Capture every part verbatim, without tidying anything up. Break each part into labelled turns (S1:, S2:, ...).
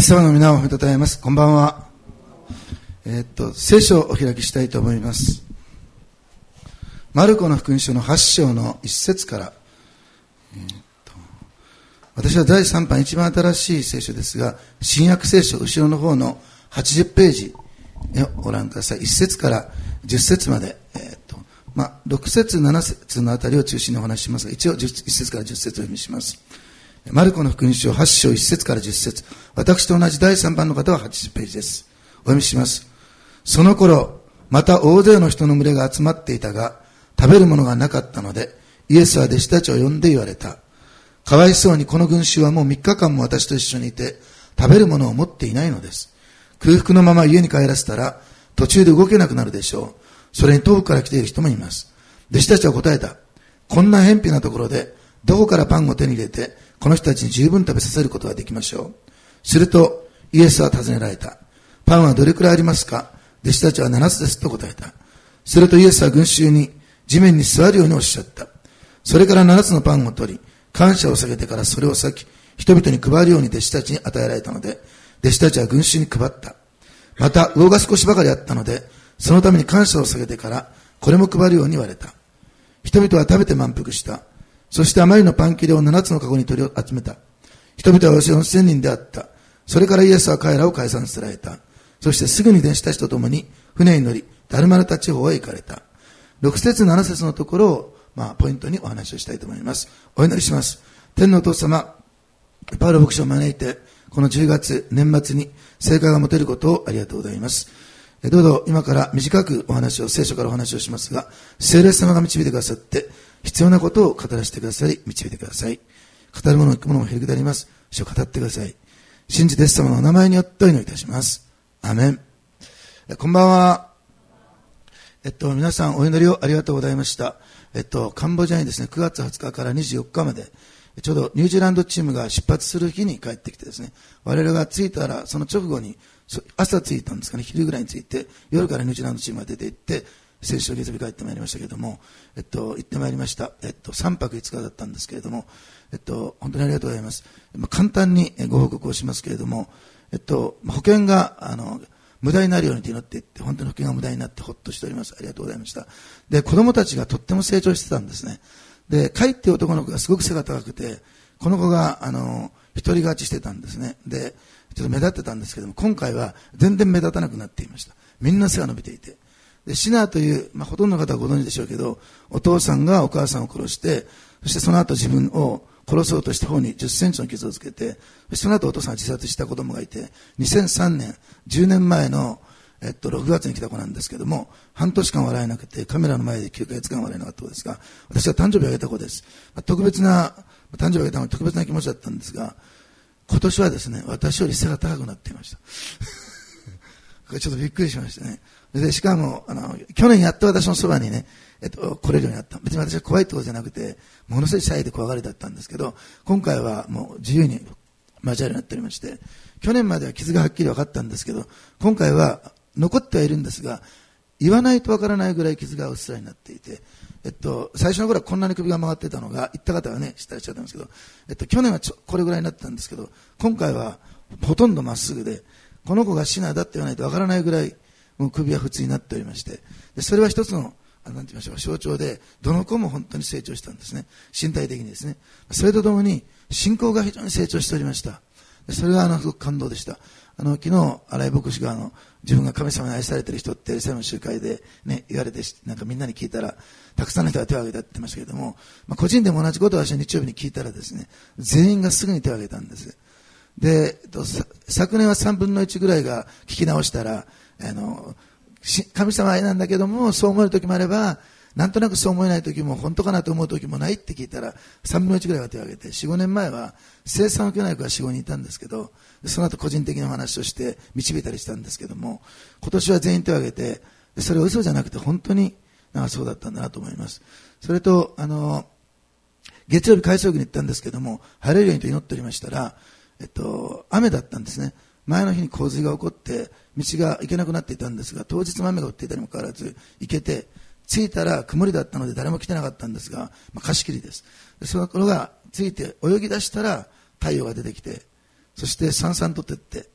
S1: イエス様の皆を褒めたたえます。こんばんは。えー、っと聖書をお開きしたいと思います。マルコの福音書のはち章のいち節から、えー、っと私はだいさん版一番新しい聖書ですが、新約聖書後ろの方のはちじゅうページをご覧ください。いち節からじゅっ節まで、えー、っとまあ、ろく節なな節のあたりを中心にお話ししますが、一応いち節からじゅっ節を読みします。マルコの福音書はち章いち節からじゅっ節、私と同じだいさん版の方ははちじゅうページです。お読みします。その頃、また大勢の人の群れが集まっていたが、食べるものがなかったので、イエスは弟子たちを呼んで言われた。かわいそうにこの群衆はもうみっかかんも私と一緒にいて、食べるものを持っていないのです。空腹のまま家に帰らせたら、途中で動けなくなるでしょう。それに遠くから来ている人もいます。弟子たちは答えた。こんな偏僻なところで、どこからパンを手に入れて、この人たちに十分食べさせることができましょう。すると、イエスは尋ねられた。パンはどれくらいありますか？弟子たちは七つですと答えた。するとイエスは群衆に地面に座るようにおっしゃった。それから七つのパンを取り、感謝を下げてからそれを裂き、人々に配るように弟子たちに与えられたので、弟子たちは群衆に配った。また、魚が少しばかりあったので、そのために感謝を下げてから、これも配るように言われた。人々は食べて満腹した。そしてあまりのパン切れを七つの籠に取り集めた。人々はおよそよんせんにんであった。それからイエスは彼らを解散させられた。そしてすぐに弟子たちと共に船に乗り、ダルマルタ地方へ行かれた。ろく節なな節のところを、まあ、ポイントにお話をしたいと思います。お祈りします。天のお父様、パウロ牧師を招いて、このじゅうがつ、年末に成果が持てることをありがとうございます。どうぞ今から短くお話を、聖書からお話をしますが、聖霊様が導いてくださって、必要なことを語らせてくださり、導いてください。語るもの、聞くものも減りくだります。主を語ってください。信じてイエス様のお名前によってお祈りいたします。アーメン。こんばんは。えっと、皆さんお祈りをありがとうございました。えっと、カンボジアにですね、くがつはつかからにじゅうよっかまで、ちょうどニュージーランドチームが出発する日に帰ってきてですね、我々が着いたら、その直後に、朝着いたんですかね、昼ぐらいに着いて、夜からニュージーランドチームが出て行って、聖書を月日帰ってまいりましたけれども、えっと、行ってまいりました。えっと、さんぱくいつかだったんですけれども、えっと、本当にありがとうございます。まあ、簡単にご報告をしますけれども、えっと、保険が、あの、無駄になるようにと祈っていって、本当に保険が無駄になってほっとしております。ありがとうございました。で、子供たちがとっても成長してたんですね。で、カイっていう男の子がすごく背が高くて、この子が、あの、一人勝ちしてたんですね。で、ちょっと目立ってたんですけども、今回は全然目立たなくなっていました。みんな背が伸びていて。で、シナーという、まあ、ほとんどの方はご存知でしょうけど、お父さんがお母さんを殺して、そしてその後自分を殺そうとした方にじゅっセンチの傷をつけて、そしてその後お父さんが自殺した子供がいて、にせんさんねん、じゅうねんまえの、えっと、ろくがつに来た子なんですけども、半年間笑えなくて、カメラの前できゅうかげつかん笑えなかった子ですが、私は誕生日をあげた子です。まあ、特別な、誕生日をあげたのは特別な気持ちだったんですが、今年はですね、私より背が高くなっていました。ちょっとびっくりしましたね。で、しかも、あの、去年やっと私のそばにね、えっと、来れるようになった。別に私は怖いってことじゃなくて、ものすごいシャイで怖がりだったんですけど、今回はもう自由に交わるようになっておりまして、去年までは傷がはっきり分かったんですけど、今回は残ってはいるんですが、言わないと分からないぐらい傷がうっすらになっていて、えっと、最初の頃はこんなに首が曲がってたのが、言った方はね、知ったらっしゃったんですけど、えっと、去年はちょこれぐらいになってたんですけど、今回はほとんどまっすぐで、この子がシナーだって言わないと分からないぐらい、もう首は普通になっておりまして、でそれは一つの、なんて言いましょう、象徴で、どの子も本当に成長したんですね。身体的にですね。それとともに、信仰が非常に成長しておりました。でそれが、あの、すごく感動でした。あの、昨日、新井牧師が、あの、自分が神様に愛されている人って、エルサレムの集会でね、言われて、なんかみんなに聞いたら、たくさんの人が手を挙げたって言ってましたけれども、まあ、個人でも同じことを私は日曜日に聞いたらですね、全員がすぐに手を挙げたんです。で、昨年はさんぶんのいちぐらいが聞き直したら、あの、神様は愛なんだけども、そう思える時もあれば、なんとなくそう思えない時も、本当かなと思う時もないって聞いたら、さんぶんのいちぐらいが手を挙げて、よん、ごねんまえは、生産を受けない子がよん、ごにんいたんですけど、その後個人的なお話をして導いたりしたんですけども、今年は全員手を挙げて、それは嘘じゃなくて本当になんかそうだったんだなと思います。それと、あの、月曜日海藻区に行ったんですけども、晴れるようにと祈っておりましたら、えっと、雨だったんですね。前の日に洪水が起こって、道が行けなくなっていたんですが、当日も雨が降っていたにもかかわらず、行けて、着いたら曇りだったので誰も来てなかったんですが、まあ、貸し切りです。でその頃が着いて泳ぎ出したら太陽が出てきて、そしてさんさんと照って、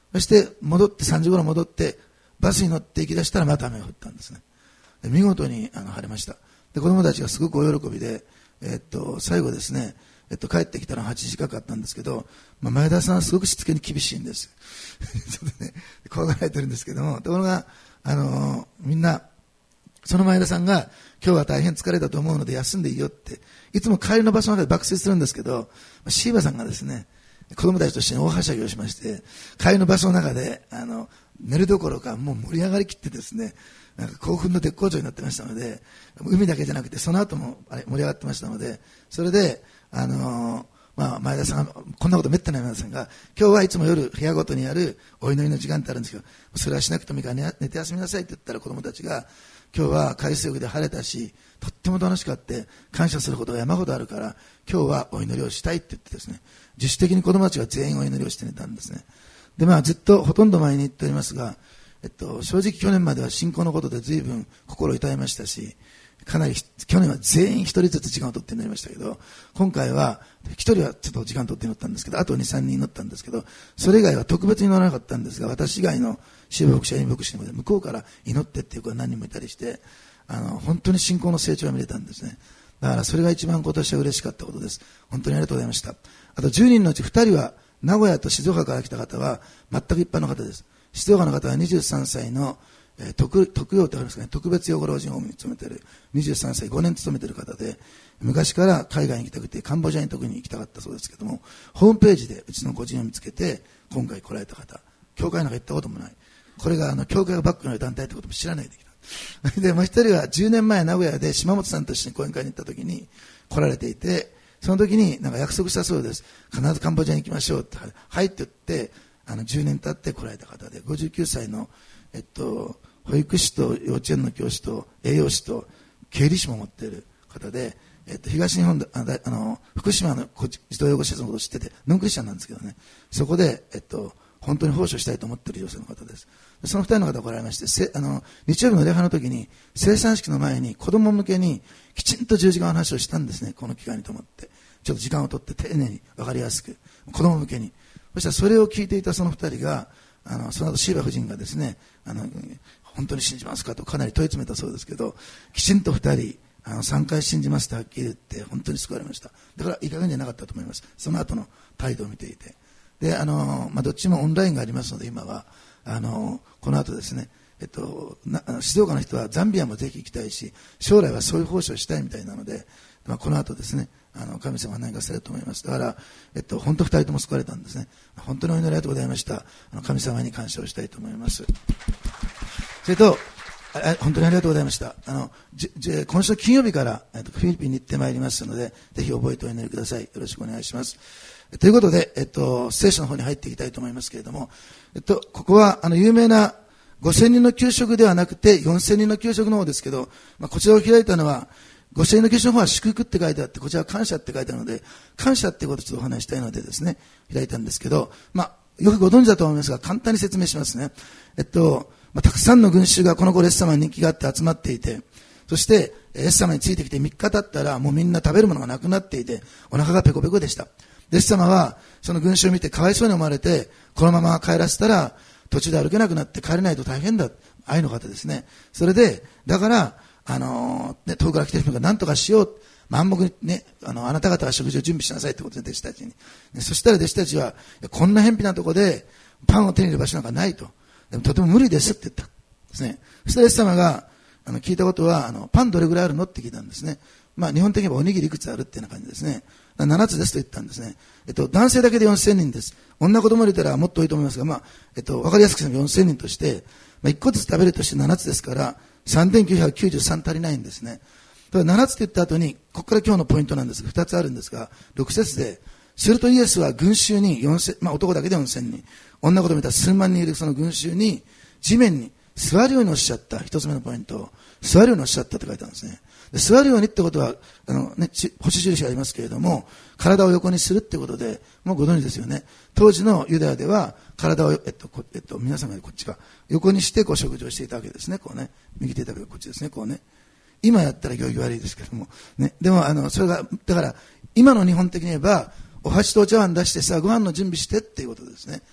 S1: そして戻ってさんじごろ戻ってバスに乗って行き出したらまた雨が降ったんですね。で見事にあの晴れました。で子供たちがすごくお喜びで、えっと、最後ですね、えっと、帰ってきたのははちじかかったんですけど、まあ、前田さんはすごくしつけに厳しいんですちょっとね怖がられてるんですけども、ところがあのー、みんなその前田さんが今日は大変疲れたと思うので休んでいいよっていつも帰りの場所の中で爆睡するんですけど、シーバさんがですね子供たちと一緒に大はしゃぎをしまして、帰りの場所の中であの寝るどころかもう盛り上がりきってですね、なんか興奮の絶好調になってましたので、海だけじゃなくてその後もあれ盛り上がってましたので、それであのーまあ、前田さんがこんなことめったにありませんが、今日はいつも夜部屋ごとにやるお祈りの時間ってあるんですけど、それはしなくてもいいから寝て休みなさいって言ったら子供たちが、今日は海水浴で晴れたしとっても楽しかって感謝することが山ほどあるから今日はお祈りをしたいって言ってですね、自主的に子供たちが全員お祈りをして寝たんですね。でまあずっとほとんど前に言っておりますが、えっと、正直去年までは信仰のことで随分心を痛めましたし、かなり去年は全員一人ずつ時間を取って乗りましたけど、今回は一人はちょっと時間を取って乗ったんですけど、あとに、さんにん乗ったんですけど、それ以外は特別に乗らなかったんですが、私以外の支部牧師や牧師にも向こうから祈ってっていう子が何人もいたりして、あの本当に信仰の成長が見れたんですね。だからそれが一番今年は嬉しかったことです。本当にありがとうございました。あとじゅうにんのうちふたりは名古屋と静岡から来た方は全く一般の方です。静岡の方はにじゅうさんさいのえー、特, 特養ってあるんですかね、特別養護老人ホームに勤めているにじゅうさんさい、ごねん勤めている方で、昔から海外に行きたくてカンボジアに特に行きたかったそうですけども、ホームページでうちの個人を見つけて今回来られた方、教会なんか行ったこともない、これがあの教会がバックにある団体ということも知らないで来たでもう一人はじゅうねんまえ名古屋で島本さんと一緒に講演会に行った時に来られていて、その時になんか約束したそうです。必ずカンボジアに行きましょうって、はいって言ってあのじゅうねん経って来られた方で、ごじゅうきゅうさいのえっと保育士と幼稚園の教師と栄養士と経理士も持っている方で、えっと、東日本で あ, あの福島の児童養護施設のことを知っててノンクリスチャンなんですけどね、そこで、えっと、本当に奉仕をしたいと思っている女性の方です。その二人の方が来られまして、せあの日曜日の礼拝の時に生産式の前に子供向けにきちんと十字架の話をしたんですね。この機会にと思ってちょっと時間を取って丁寧に分かりやすく子供向けに。そしたらそれを聞いていたその二人があのその後シーバ夫人がですね、あの本当に信じますかとかなり問い詰めたそうですけど、きちんと二人あのさんかい信じますとはっきり言って本当に救われました。だからいい加減じゃなかったと思います。その後の態度を見ていて、であの、まあ、どっちもオンラインがありますので今はあのこの後ですね、えっと、な静岡の人はザンビアもぜひ行きたいし将来はそういう奉仕をしたいみたいなので、まあ、この後ですねあの神様が何かされると思います。だから、えっと、本当ふたりとも救われたんですね。本当にお祈りありがとうございました。あの神様に感謝をしたいと思います。それと本当にありがとうございました。あのじじ今週金曜日から、えっと、フィリピンに行ってまいりますのでぜひ覚えてお祈りください。よろしくお願いします。ということで、えっと、聖書の方に入っていきたいと思いますけれども、えっと、ここはあの有名なごせんにんの給食ではなくてよんせんにんの給食の方ですけど、まあ、こちらを開いたのはごせんにんの給食の方は祝福って書いてあって、こちらは感謝って書いてあるので、感謝ってことをちょっとお話したいのでですね開いたんですけど、まあ、よくご存知だと思いますが簡単に説明しますね。えっとまあ、たくさんの群衆がこの頃イエス様に人気があって集まっていて、そしてイエス様についてきてみっか経ったらもうみんな食べるものがなくなっていてお腹がペコペコでした。イエス様はその群衆を見てかわいそうに思われて、このまま帰らせたら途中で歩けなくなって帰れないと大変だ、愛の方ですね。それでだからあのーね、遠くから来ている人が何とかしよう、暗黙にね、あのあなた方は食事を準備しなさいってことで弟子たちに、ね、そしたら弟子たちはこんな偏僻なところでパンを手に入れる場所なんかないと、でもとても無理ですって言ったですね。そしたらイエス様があの聞いたことはあのパンどれぐらいあるのって聞いたんですね。まあ日本的にはおにぎりいくつあるっていうような感じですね。ななつですと言ったんですね。えっと男性だけでよんせんにんです。女子供入れたらもっと多いと思いますが、まあえっとわかりやすくよんせんにんとして、まあ、いっこずつ食べるとしてななつですからさんぜんきゅうひゃくきゅうじゅうさん足りないんですね。ただななつって言った後にここから今日のポイントなんですがふたつあるんですが、ろく節で、するとイエスは群衆によんせん、まあ、男だけでよんせんにん、女子供見たら数万人いるその群衆に地面に座るようにおっしゃった。一つ目のポイント、座るようにおっしゃったって書いてあるんですね。で座るようにってことはあの、ね、星印がありますけれども、体を横にするってことでもうご存知ですよね。当時のユダヤでは体を、えっとえっと、皆さんがこっちか横にしてこう食事をしていたわけですね。こうね、右手だけどこっちですね。こうね、今やったら行儀悪いですけども、ね、でもあのそれがだから今の日本的に言えばお箸とお茶碗出してさあご飯の準備してっていうことですね。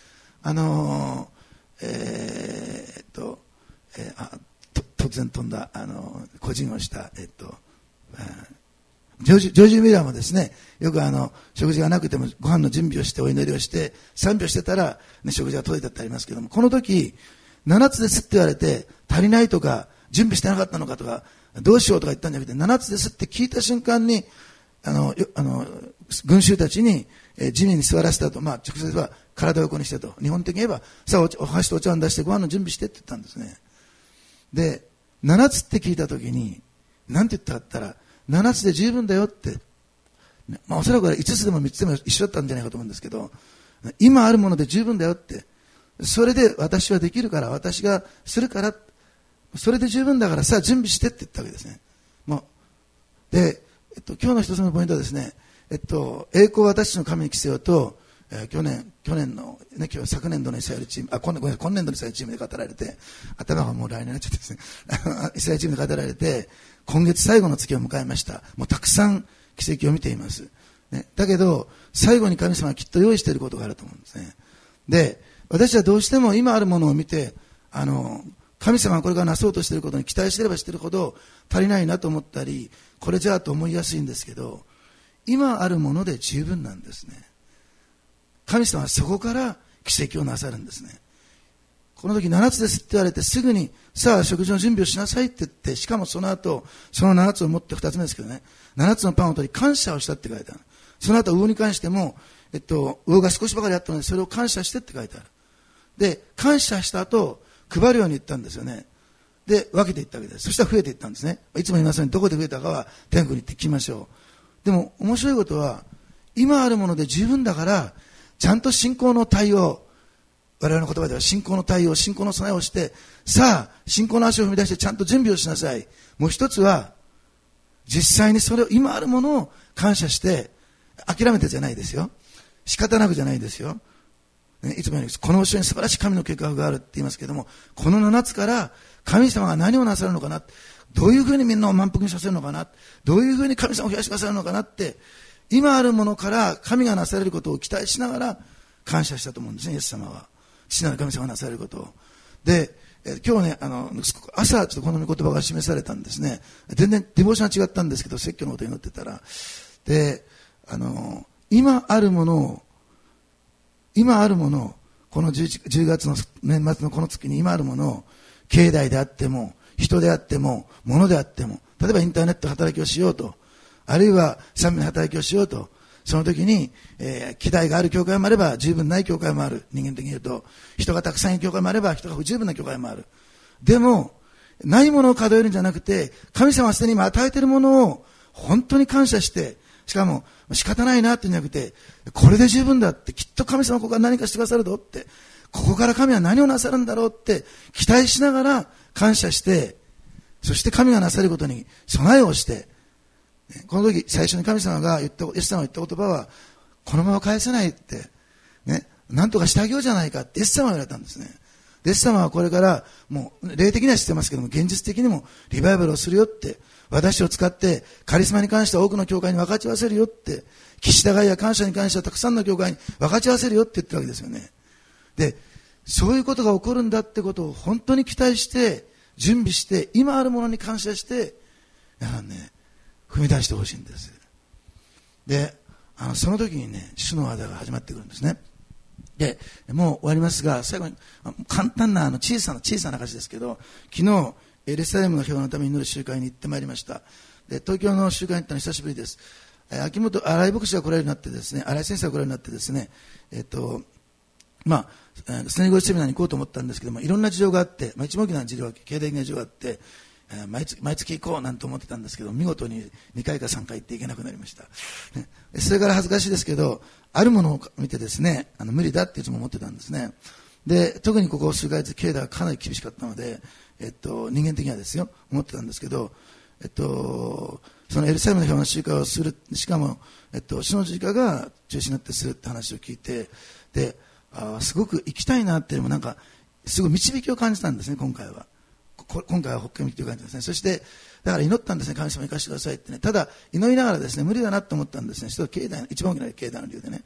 S1: あのー、えー、っと、えー、あと突然飛んだ、あのー、個人をした、えー、っと、ジョージ・ジョージ・ミラーもですね、よくあの食事がなくてもご飯の準備をしてお祈りをして賛美をしてたら、ね、食事が届いたってありますけども、この時ななつですって言われて足りないとか準備してなかったのかとかどうしようとか言ったんじゃなくて、ななつですって聞いた瞬間にあのあの群衆たちに、えー、地面に座らせたと、まあ、直接は体を横にしてと、日本的に言えばさあ お, お箸とお茶碗出してご飯の準備してって言ったんですね。でななつって聞いた時に何て言ったかって言ったら、ななつで十分だよって、まあ、おそらくいつつでもみっつでも一緒だったんじゃないかと思うんですけど、今あるもので十分だよって、それで私はできるから、私がするから、それで十分だからさあ準備してって言ったわけですね。もうで、えっと、今日の一つのポイントはですね、えっと、栄光を私の神に着せようと、えー、去年去年の、ね、今日昨年度のイスラエルチーム、あ、今年、今年度のイスラエルチームで語られて、頭がもう来年になっちゃってですねイスラエルチームで語られて、今月最後の月を迎えました。もうたくさん奇跡を見ています、ね、だけど最後に神様はきっと用意していることがあると思うんですね。で、私はどうしても今あるものを見て、あの神様がこれからなそうとしていることに期待していればしているほど足りないなと思ったり、これじゃあと思いやすいんですけど、今あるもので十分なんですね。神様はそこから奇跡をなさるんですね。この時ななつですって言われてすぐにさあ食事の準備をしなさいって言って、しかもその後そのななつを持ってふたつめですけどね、ななつのパンを取り感謝をしたって書いてある。その後魚に関しても、えっと、魚が少しばかりあったのでそれを感謝してって書いてある。で感謝した後配るように言ったんですよね。で分けていったわけです。そしたら増えていったんですね。いつも言いますように、どこで増えたかは天国に行って聞きましょう。でも面白いことは、今あるもので十分だからちゃんと信仰の対応、我々の言葉では信仰の対応、信仰の備えをして、さあ信仰の足を踏み出してちゃんと準備をしなさい。もう一つは実際にそれを今あるものを感謝して諦めてじゃないですよ、仕方なくじゃないですよ、ね、いつも言うようにこの後ろに素晴らしい神の計画があるって言いますけども、このななつから神様が何をなさるのかな、どういうふうにみんなを満腹にさせるのかな、どういうふうに神様を増やしてくださるのかなって、今あるものから神がなされることを期待しながら感謝したと思うんですね、イエス様は。父なる神様がなされることを。で、え今日ね、あの朝ちょっとこの御言葉が示されたんですね。全然デボーションは違ったんですけど、説教のことに祈ってたら、で、あの今あるものを今あるものをこの 10, じゅうがつの年末のこの月に今あるものを、境内であっても人であっても物であっても、例えばインターネット働きをしようと、あるいは賛美の働きをしようと、その時に、えー、期待がある教会もあれば十分ない教会もある。人間的に言うと人がたくさんいる教会もあれば人が不十分な教会もある。でもないものを数えるんじゃなくて、神様はすでに今与えているものを本当に感謝して、しかも仕方ないなって言うんじゃなくて、これで十分だって、きっと神様はここから何かしてくださるぞって、ここから神は何をなさるんだろうって期待しながら感謝して、そして神がなさることに備えをして、この時最初に神様が言った、イエス様が言った言葉は、このまま返せないって、ね、なんとかしてあげようじゃないかってイエス様が言われたんですね。イエス様はこれからもう霊的には知ってますけども、現実的にもリバイバルをするよって、私を使ってカリスマに関しては多くの教会に分かち合わせるよって、岸田がいや感謝に関してはたくさんの教会に分かち合わせるよって言ってるわけですよね。で、そういうことが起こるんだってことを本当に期待して準備して、今あるものに感謝して皆さんね、踏み出してほしいんです。で、あのその時にね、主の技が始まってくるんですね。で、もう終わりますが、最後に簡単なあの小さな小さな歌詞ですけど、昨日エルサレムの平和のために祈る集会に行ってまいりました。で、東京の集会に行ったの久しぶりです。秋元新井牧師が来られるようになってですね、新井先生が来られるようになってですね、えっとまあスネゴリセミナーに行こうと思ったんですけども、いろんな事情があって、まあ、一番大きな事情は経済的な事情があって、毎月毎月行こうなんて思ってたんですけど、見事ににかいかさんかい行って行けなくなりました、ね、それから恥ずかしいですけど、あるものを見てですね、あの無理だっていつも思ってたんですね。で、特にここ数ヶ月経済がかなり厳しかったので、えっと、人間的にはですよ思ってたんですけど、えっと、そのエルサレムの平和の集会をする、しかも、えっと、主の十字架が中心になってするって話を聞いて、で、あすごく行きたいなっていうのもなんかすごい導きを感じたんですね。今回は今回は北海道という感じですね。そしてだから祈ったんですね。神様行かせてくださいってね。ただ祈りながらですね、無理だなと思ったんですね。一つ境内、一番大きな境内の理由でね。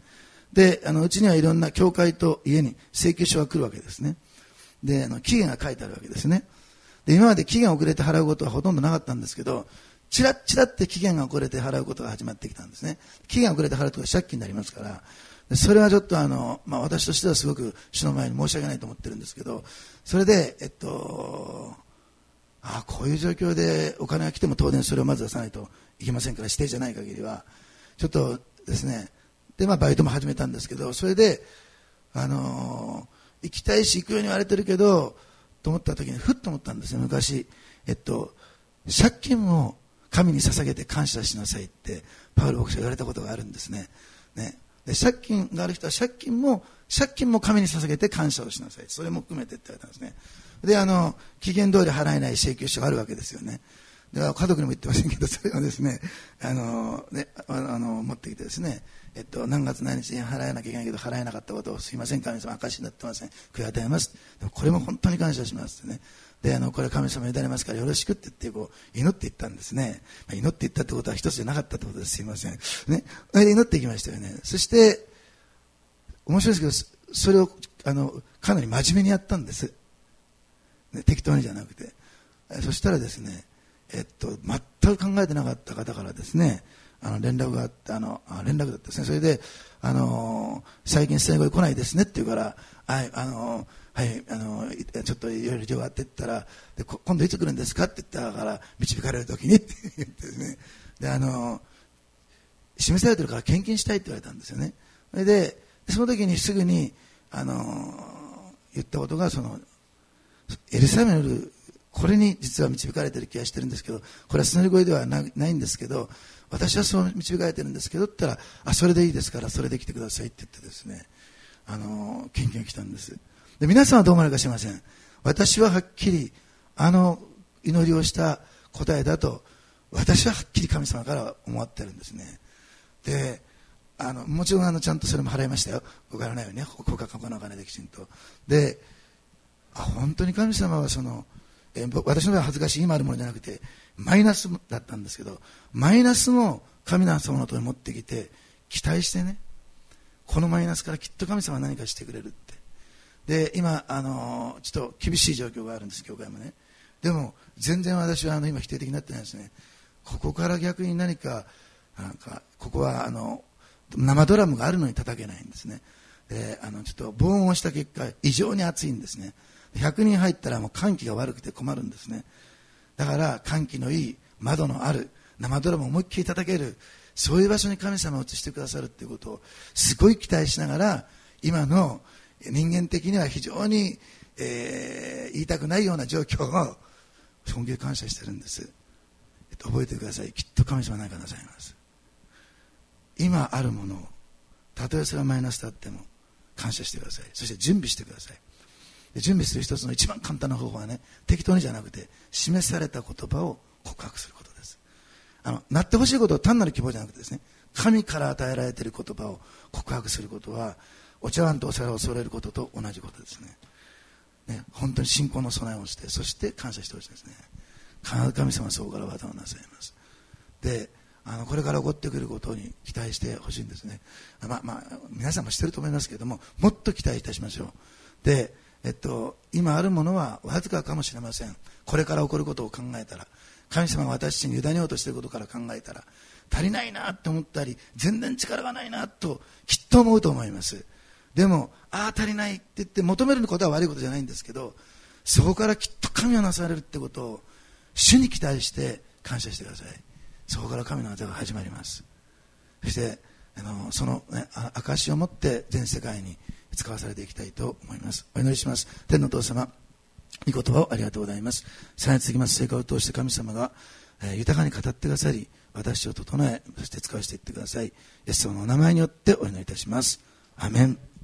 S1: で、あのうちにはいろんな教会と家に請求書が来るわけですね。で、あの期限が書いてあるわけですね。で、今まで期限遅れて払うことはほとんどなかったんですけど、チラッチラって期限が遅れて払うことが始まってきたんですね。期限遅れて払うと借金になりますから、でそれはちょっとあの、まあ、私としてはすごく主の前に申し訳ないと思ってるんですけど、それで、えっと、あこういう状況でお金が来ても当然それをまず出さないといけませんから、指定じゃない限りは、ちょっとですね、で、まあ、バイトも始めたんですけど、それで、あのー、行きたいし行くように言われてるけど、と思った時にふっと思ったんですね。昔、えっと、借金も神に捧げて感謝しなさいってパウロ牧師が言われたことがあるんですね。ね。で、借金がある人は借金も、借金も神に捧げて感謝をしなさい。それも含めてって言われたんですね。で、あの、期限通り払えない請求書があるわけですよね。で、家族にも言ってませんけど、それをですね、あの、ね、あの、持ってきてですね、えっと、何月何日に払えなきゃいけないけど、払えなかったことをすいません、神様、証になってません。悔い与えます。でもこれも本当に感謝しますってね。で、あの、これ神様に委ねますからよろしくって言って、こう、祈っていったんですね。まあ、祈っていったってことは一つじゃなかったってことです。すいません。ね。それで祈っていきましたよね。そして、面白いですけど、それを、あの、かなり真面目にやったんです。ね、適当にじゃなくて。そしたらですね、えっと、全く考えてなかった方からですね、あの連絡があって、あの連絡だったですね。それで、あの最近生後に来ないですねって言うから、はい、あのはいあのちょっといろいろ事情があって言ったら、で今度いつ来るんですかって言ったから導かれる時にって言ってですね、であの示されてるから献金したいって言われたんですよね。それでその時にすぐにあの言ったことが、そのエルサレム、これに実は導かれている気がしてるんですけど、これはすねり声では な, ないんですけど、私はそう導かれてるんですけどって言ったら、あ、それでいいですからそれで来てくださいって言ってですね、あの献金が来たんです。で、皆さんはどう思われるか知りません。私ははっきりあの祈りをした答えだと、私ははっきり神様から思ってるんですね。で、あのもちろんあのちゃんとそれも払いましたよ。お金ないよね、国家過去のお金できちんと。で、あ、本当に神様はその、えー、私の場合は恥ずかしい今あるものじゃなくてマイナスだったんですけど、マイナスも神様のところに持ってきて期待してね、このマイナスからきっと神様は何かしてくれるって。で、今あのー、ちょっと厳しい状況があるんです、教会もね。でも全然私はあの今否定的になってないですね。ここから逆に何か、なんかここはあの生ドラムがあるのに叩けないんですね。で、あのちょっと防音をした結果異常に暑いんですね。ひゃくにん入ったらもう換気が悪くて困るんですね。だから換気のいい窓のある生ドラムを思いっきり叩ける、そういう場所に神様を移してくださるっていうことをすごい期待しながら、今の人間的には非常に、えー、言いたくないような状況を本気で感謝してるんです、えっと、覚えてください。きっと神様は何かなさいます。今あるものを、たとえそれはマイナスであっても感謝してください。そして準備してください。準備する一つの一番簡単な方法はね、適当にじゃなくて示された言葉を告白することです。あのなってほしいことを単なる希望じゃなくてですね、神から与えられている言葉を告白することは、お茶碗とお皿を恐れることと同じことですね。ね、本当に信仰の備えをして、そして感謝してほしいですね。必ず神様はそこから技をなさいます。で、あのこれから起こってくることに期待してほしいんですね。まあまあ皆さんも知ってると思いますけれども、もっと期待いたしましょう。で、えっと、今あるものはわずかかもしれません。これから起こることを考えたら、神様が私に委ねようとしていることから考えたら、足りないなと思ったり、全然力がないなときっと思うと思います。でも、ああ足りないって言って求めることは悪いことじゃないんですけど、そこからきっと神をなされるってことを主に期待して感謝してください。そこから神の技が始まります。そしてあのその、ね、証を持って全世界に使わされていきたいと思います。お祈りします。天のお父様、御言葉をありがとうございます。さらに続きます聖歌を通して神様が、えー、豊かに語ってくださり、私を整え、そして使わせていってください。イエス様のお名前によってお祈りいたします。アメン。